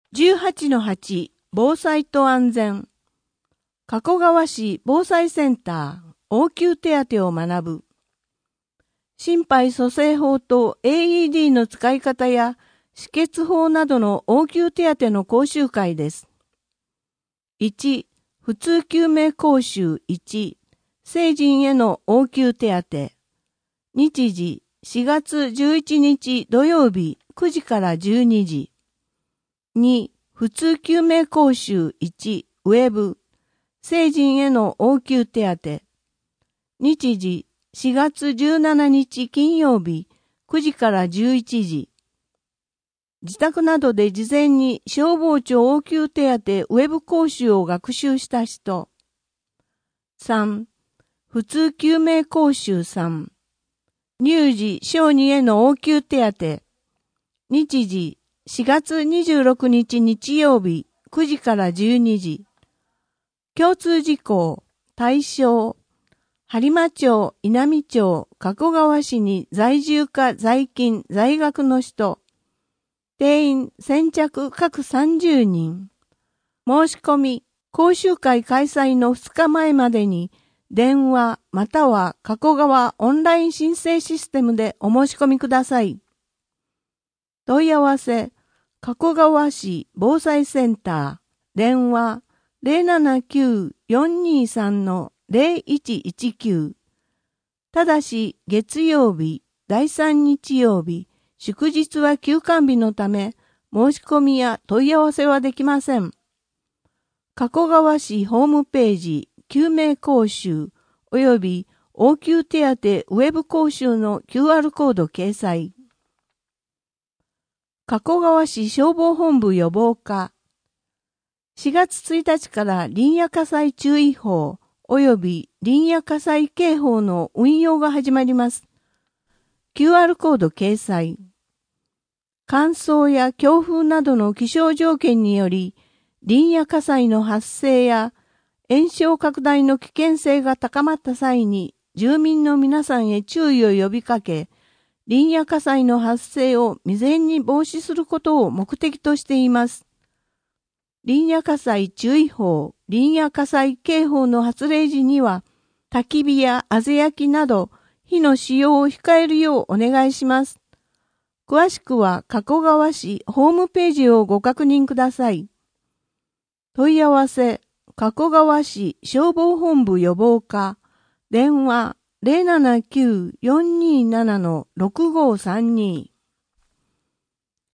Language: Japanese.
18-8 防災と安全。加古川市防災センター応急手当を学ぶ。心肺蘇生法と AED の使い方や止血法などの応急手当の講習会です。1、普通救命講習1、成人への応急手当。日時4月11日土曜日9時から12時。2、普通救命講習1、ウェブ。成人への応急手当。日時4月17日金曜日9時から11時。自宅などで事前に消防庁応急手当ウェブ講習を学習した人。3、普通救命講習3、乳児小児への応急手当。日時4月26日日曜日9時から12時。共通事項、対象、播磨町、稲美町、加古川市に在住か在勤、在学の人。定員先着各30人。申し込み、講習会開催の2日前までに、電話または加古川オンライン申請システムでお申し込みください。問い合わせ、加古川市防災センター、電話 079-423-0119。ただし、月曜日、第3日曜日、祝日は休館日のため、申し込みや問い合わせはできません。加古川市ホームページ、救命講習、および応急手当ウェブ講習の QR コード掲載。加古川市消防本部予防課。4月1日から林野火災注意報および林野火災警報の運用が始まります。QR コード掲載。乾燥や強風などの気象条件により、林野火災の発生や延焼拡大の危険性が高まった際に、住民の皆さんへ注意を呼びかけ、林野火災の発生を未然に防止することを目的としています。林野火災注意報、林野火災警報の発令時には、焚き火やあぜ焼きなど、火の使用を控えるようお願いします。詳しくは加古川市ホームページをご確認ください。問い合わせ、加古川市消防本部予防課、電話 079-427-6532